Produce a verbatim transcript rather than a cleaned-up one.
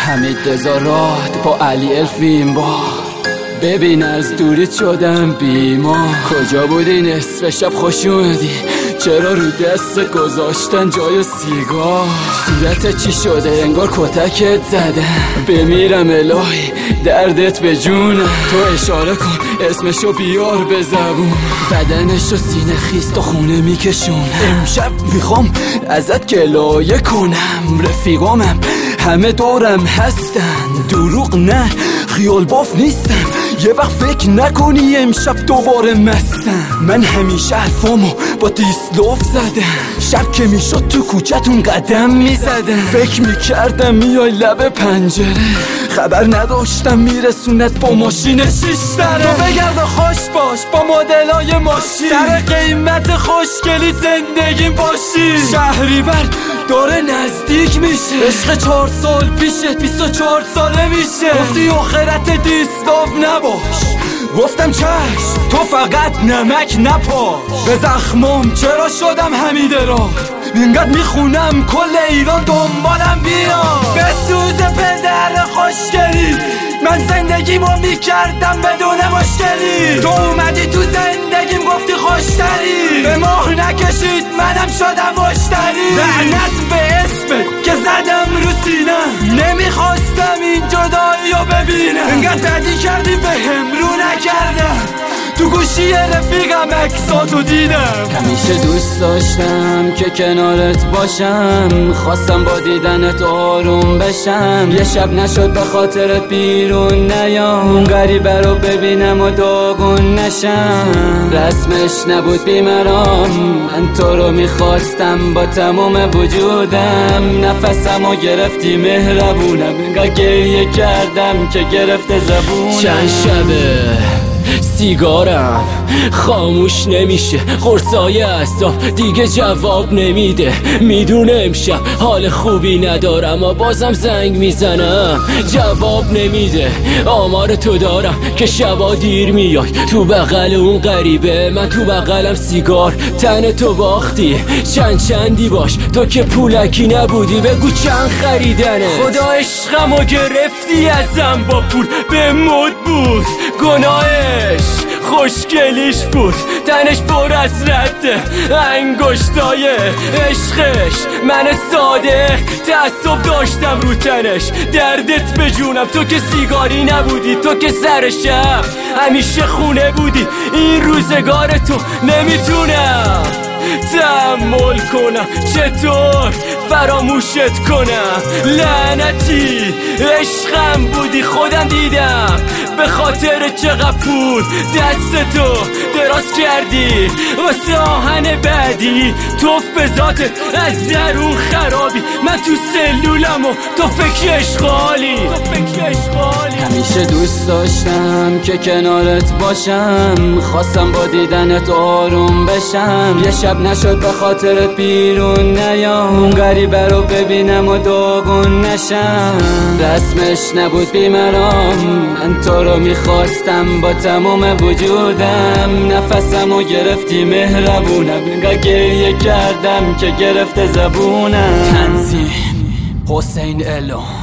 حمید رضا راد با علی الفین بار. ببین از دوریت شدم بیمار. کجا بودی نصف شب خوش اومدی؟ چرا رو دست گذاشتن جای سیگار؟ صورتت چی شده انگار کتکت زدن؟ بمیرم الهی دردت به جونم. تو اشاره کن اسمشو بیار به زبون. بدنشو سینه خیست و خونه میکشون. امشب میخوام ازت گلایه کنم. رفیقامم همه دورم هستن. دروغ نه خیال باف نیستم. یه وقت فکر نکنی امشب دوباره مستم. من همیشه حرفامو با دیسلوف زدم. شب که میشد تو کوچتون قدم میزدم. فکر میکردم میای لب پنجره. خبر نداشتم میرسونت با ماشین شیش دره. تو بگرد و خوش باش با مدلای ماشین. سر قیمت خوشگلی زندگیم باشی. شهریور داره نزدیک میشه. عشق چهار سال پیشه بیست و چهار ساله میشه. گفتی آخرت دیسلوف نباش. گفتم چشم تو فقط نمک نپاش. به زخمم چرا شدم حمید راد؟ اینقدر میخونم کل ایران دنبالم بیا. به سوز پدر خوشگلی من زندگیمو میکردم بدون مشکلی. تو اومدی تو زندگیم گفتی خوشتری. به مهر نکشید منم شدم مشتری. لعنت به اسمت که زدم رو سینم. نمیخواستم این جداییو ببینم. اینقدر بدی کردی بهم رو نکردم. تو گوشی رفیقم عکساتو دیدم. همیشه دوست داشتم که کنارت باشم. خواستم با دیدنت آروم بشم. یه شب نشد به خاطرت بیرون نیام. غریبه رو ببینم و داغون نشم. رسمش نبود بیمرام. من تو رو میخواستم با تمام وجودم. نفسم و گرفتی مهربونم. اینقدر گریه کردم که گرفته زبونم. چند شبه سیگارم خاموش نمیشه. قرصای اصاف دیگه جواب نمیده. میدونه امشب حال خوبی ندارم و بازم زنگ میزنم جواب نمیده. آمار تو دارم که شبا دیر میای تو بغل اون غریبه. من تو بغلم سیگار تن تو باختی. چند چندی باش تو که پولکی نبودی. بگو چند خریدنه؟ خدا عشقمو گرفتی ازم با پول به مد بود. گناهش خوشگلیش بود. تنش پر از رده انگشتای عشقش. من ساده تعصب داشتم رو تنش. دردت به جونم تو که سیگاری نبودی. تو که سر شب همیشه خونه بودی. این روزگار تو نمیتونم تحمل کنم. چطور فراموشت کنم؟ لعنتی عشقم بودی خودم دیدم. به خاطر چقدر پول دست تو دراز کردی واسه آهن بعدی. توف به ذاتت از درون خرابی. من تو سلولم و تو فکر اشغالی. همیشه دوست داشتم که کنارت باشم. خواستم با دیدنت آروم بشم. یه شب نشد به خاطرت بیرون نیام. غریبه رو ببینم و داغون نشم. رسمش نبود بیمرام. من تو رو میخواستم با تمام وجودم. نفسم و گرفتی مهربونم. اینقدر گریه کردم که گرفته زبونم. تنظیم حسین الو.